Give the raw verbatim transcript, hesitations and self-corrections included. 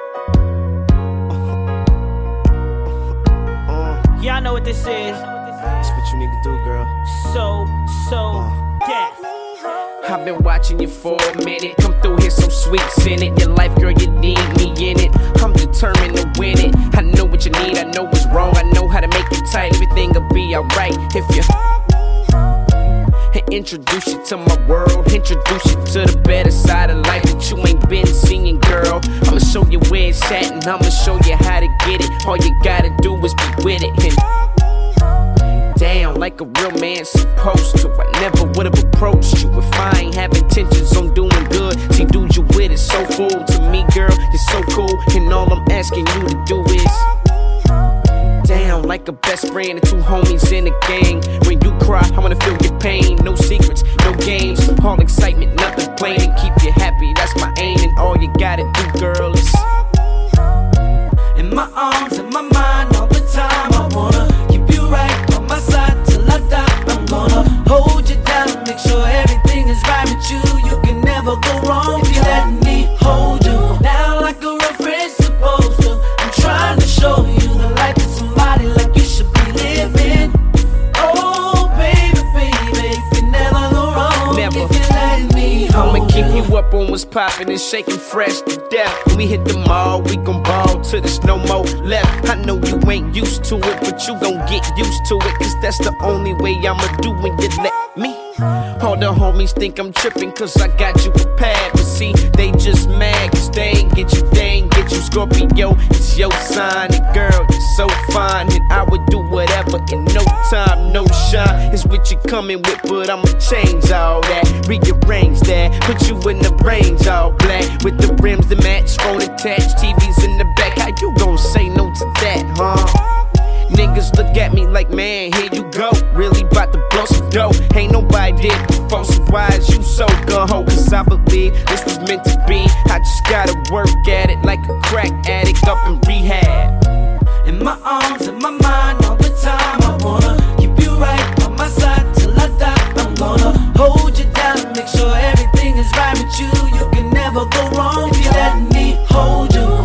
Yeah, I know what this is. That's what you need to do, girl. So, so, death. I've been watching you for a minute. Come through here so sweet, send it. Your life, girl, you need me in it. I'm determined to win it. I know what you need, I know what's wrong. I know how to make you tight. Everything'll be alright if you introduce you to my world. Introduce you to the better side of life that you ain't been seeing, girl. I'ma show you where it's at and I'ma show you how to get it. All you gotta do is be with it and down like a real man supposed to. I never would've approached you if I ain't have intentions on doing good. See, dude, you with it so full to me, girl. You're so cool, and all I'm asking you to do is down like a best friend and two homies in a gang. When you cry, I wanna feel your pain. No secrets, no games, all excitement, nothing plain. And keep you happy, that's my aim. And all you gotta do, girl, is in my arms, in my mind, all the time. I wanna keep you right on my side till I die. I'm gonna hold you down, make sure everything is right with you. You can never go wrong if you let me hold you down like a real friend's supposed to. I'm trying to show you the life of somebody like you should be living. Oh, baby, baby, you can never go wrong never. If you let me hold I'ma keep you up on what's poppin' and shaking fresh to death. When we hit the mall, we gon' ball till there's no more left. I know you ain't used to it, but you gon' get used to it, cause that's the only way I'ma do when you let me. All the homies think I'm trippin' cause I got you prepared, but see, they just mad cause they ain't get you, they ain't get you. Scorpio, it's your sign, and girl, you're so fine, and I would do whatever in no time, no shine. It's what you coming with, but I'ma change all that, rearrange that, put you in the range all black, with the rims that match, phone attached, T Vs in the back. How you gon' say no to that, huh? Niggas look at me like, man, here you go. Really bout to blow some dough. Ain't nobody did before, so why is you so gung-ho? Cause I believe this was meant to be. I just gotta work at it like a crack addict up in rehab. In my arms, in my mind, all the time. I wanna keep you right on my side till I die. I'm gonna hold you down, make sure everything is right with you. You can never go wrong if you let me hold you.